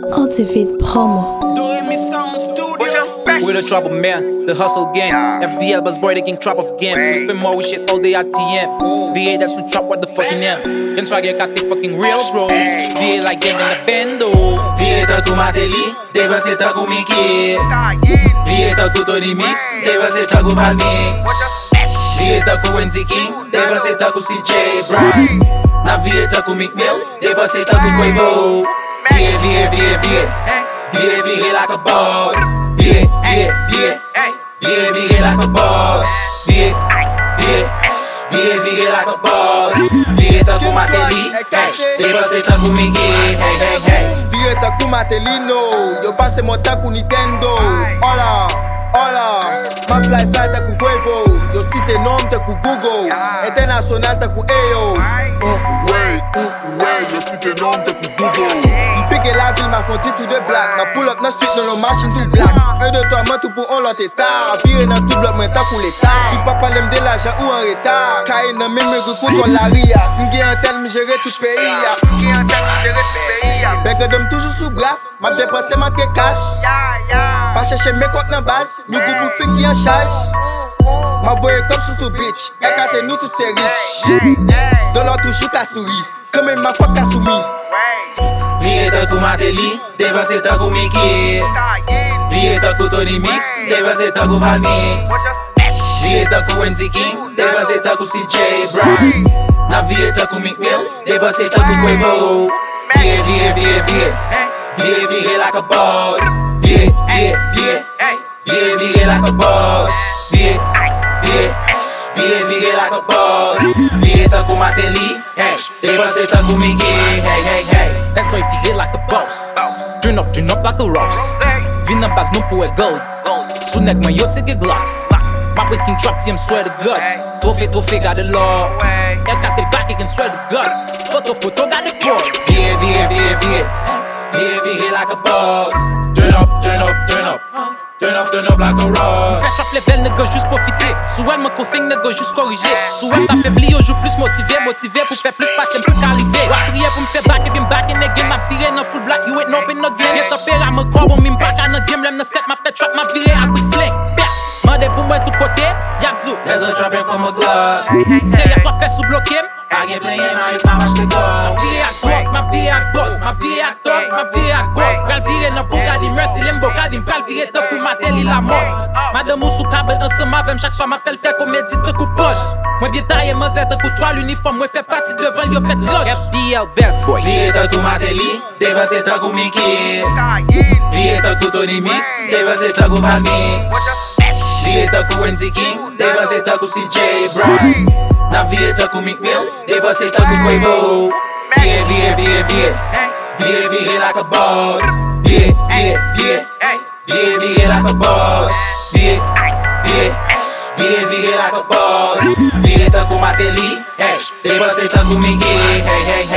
Ultimate promo. We're the trouble man, the hustle gang. FDL buzz boy, the king trap of game. We spend more with shit all day at TM. VA that's no trap, what the fucking M. Then swag got the fucking real bro. VA like them in the bando. VA taku Mateli, deva se taku Mickey. VA taku Tony Mix, deva se taku Valmix. VA taku Wendy King, deva se taku CJ Brown. Na VA taku Mick Mill, deva se taku Quavo. VA like a boss. VA like a boss. VA like a boss. VA taku Mateli, deva se taku Mickey. VA taku Mateli no, yo passe mon taku Nintendo. Hola, ma fly taku Quavo. Yo cite nom taku Google, international taku Ayo. Yo cite nom taku Google. Pique la ville, ma font tout de black. Ma pull up na street, dans nos machines tout black. Un de toi, moi tout pour on l'autre état. Viré dans tout bloc, mais t'as pour l'état. Si papa l'aime de l'argent ou en retard. Kaye nan même me contre la ria. M'gé un tel, m'gérer tout pays. Beg d'homme toujours sous brasse. M'a dépensé, m'a te cash. Pas chercher mes comptes dans base. Nous goûtons fin qui en charge. Ma voye comme sous tout bitch. Écartez nous toutes ces riches. Dans l'autre toujours qu'à souris. Comme ma foi qu'à soumis. VA taku Mateli, deva se taku Mickey. VA taku Tony Mix, deva se taku Valmix. VA taku Wendy King, deva se taku CJ Brown. Na VA taku Mick Mill, deva se taku Quavo. VA like a boss. VA like a boss. VA like a boss. VA taku Mateli, deva se taku Mickey. Let's go VA like a boss. Turn up like a roast. Vina bas não pôr golds. Sunek man yo sige glocks. My waking trap team swear to God. Tofe got the law. I got the back again swear to God. Photo got the pause. VA like a boss. Turn up like a Ross. Fais chop level nègre juste profiter. Sous elle mon coughing nègre juste corriger. Sous elle t'affaibli yo joue plus motivé pour faire plus passer plus qu'arriver. Prier pour me faire back in the game. M'a viré dans full black you ain't no in the game. Get up here I'm a crowd on me back in the game. Lem the step m'a fait trap m'a viré à quick flick. Mandé pour moi tout côté. Yakzou. There's a trapping from a gloss. T'es toi fait sous bloqué. Pas gain plein mais pas acheter gold. Ma vie à boss. Ma vie à boss. Pral viré dans Bugatti Mercy Lamborghini. Pral viré tant que Mateli la mort. Madame ou sous cabane ensemble avec chaque soir m'a fait le faire comédie tant que poche. Moi bien taillé moi c'est tant que toi l'uniforme moi fait partie devant yo fait roche. FDL best boy. Vie tant que Mateli, deva se tant que Mickey. Vie tant que Tony Mix, deva se tant que Valmix. Vie tant que Wendy King, deva se tant que CJ Brown. Na vie tant que Mick Mill, deva se tant que Quavo. VA like a boss. VA like a boss. VA like a boss. VA taku Mateli, deva se taku Mickey.